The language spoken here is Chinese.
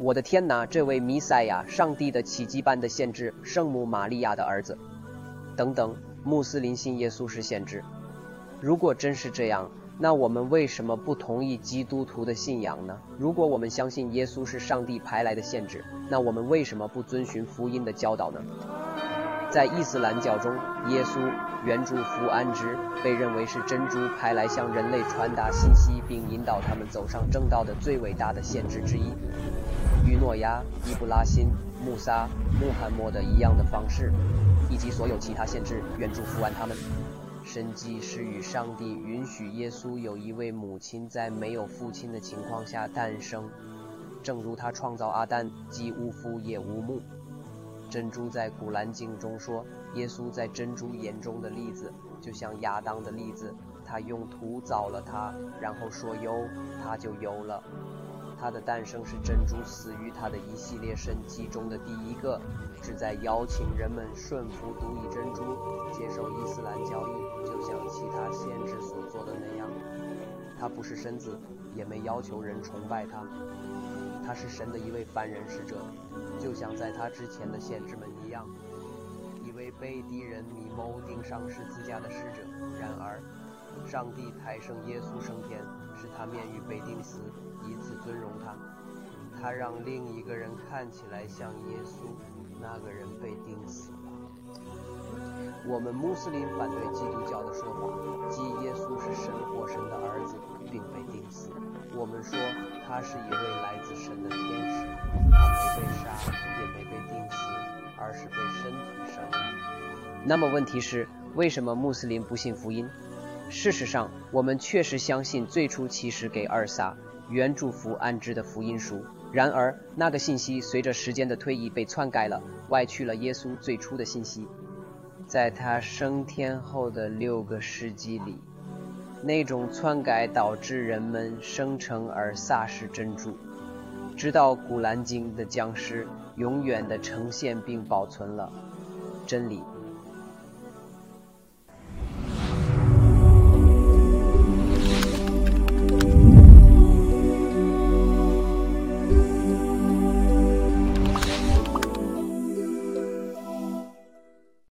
我的天哪，这位弥赛亚，上帝的奇迹般的先知，圣母玛利亚的儿子，等等。穆斯林信耶稣是先知。如果真是这样，那我们为什么不同意基督徒的信仰呢？如果我们相信耶稣是上帝派来的先知，那我们为什么不遵循福音的教导呢？在伊斯兰教中，耶稣援助福安之被认为是真主派来向人类传达信息并引导他们走上正道的最伟大的先知之一。与诺亚、伊布拉辛、穆萨、穆罕默德一样的方式，以及所有其他先知援助福安他们。神迹是与上帝允许耶稣有一位母亲在没有父亲的情况下诞生，正如他创造阿丹既无父也无母。真主在古兰经中说，耶稣在真主眼中的例子就像亚当的例子，他用土造了他，然后说有，他就有了。他的诞生是真主赐予他的一系列神迹中的第一个，旨在邀请人们顺服独一真主，接受伊斯兰教义，就像其他先知所做的那样。他不是神子，也没要求人崇拜他，他是神的一位凡人使者，就像在他之前的先知们一样，一位被敌人密谋钉上十字架的使者。然而上帝抬升耶稣升天，使他免于被钉死，以此尊荣他。他让另一个人看起来像耶稣，那个人被钉死了。我们穆斯林反对基督教的说法，即耶稣是神或神的儿子，并被钉死。我们说他是一位来自神的天使，他没被杀，也没被钉死，而是被身体生了。那么问题是，为什么穆斯林不信福音？事实上，我们确实相信最初启示给尔撒原祝福安之的福音书，然而那个信息随着时间的推移被篡改了，歪曲了耶稣最初的信息。在他升天后的6个世纪里，那种篡改导致人们声称尔撒是真主，直到古兰经的降世，永远地呈现并保存了真理。